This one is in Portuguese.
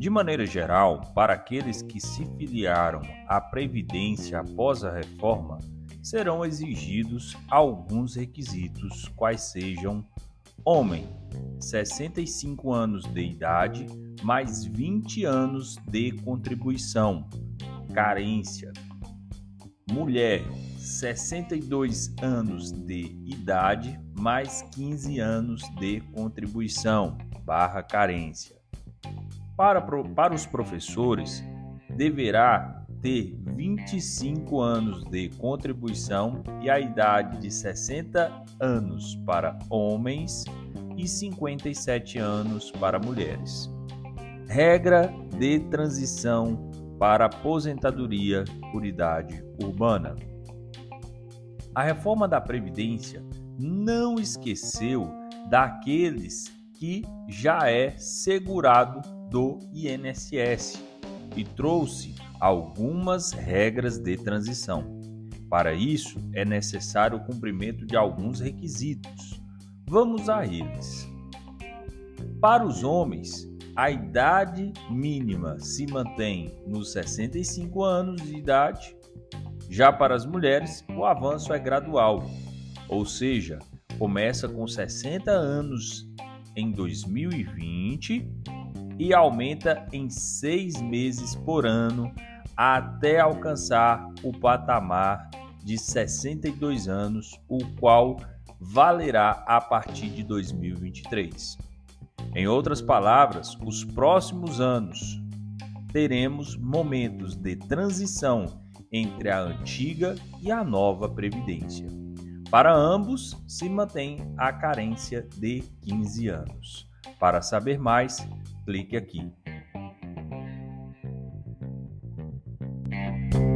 De maneira geral, para aqueles que se filiaram à Previdência após a reforma, serão exigidos alguns requisitos, quais sejam: homem, 65 anos de idade, mais 20 anos de contribuição, carência. Mulher, 62 anos de idade, mais 15 anos de contribuição, carência. Para os professores, deverá ter 25 anos de contribuição e a idade de 60 anos para homens e 57 anos para mulheres. Regra de transição para aposentadoria por idade urbana. A reforma da Previdência não esqueceu daqueles que já é segurado do INSS e trouxe algumas regras de transição. Para isso, é necessário o cumprimento de alguns requisitos. Vamos a eles. Para os homens, a idade mínima se mantém nos 65 anos de idade. Já para as mulheres, o avanço é gradual, ou seja, começa com 60 anos em 2020 e aumenta em 6 meses por ano até alcançar o patamar de 62 anos, o qual valerá a partir de 2023. Em outras palavras, os próximos anos teremos momentos de transição entre a antiga e a nova Previdência. Para ambos, se mantém a carência de 15 anos. Para saber mais, clique aqui.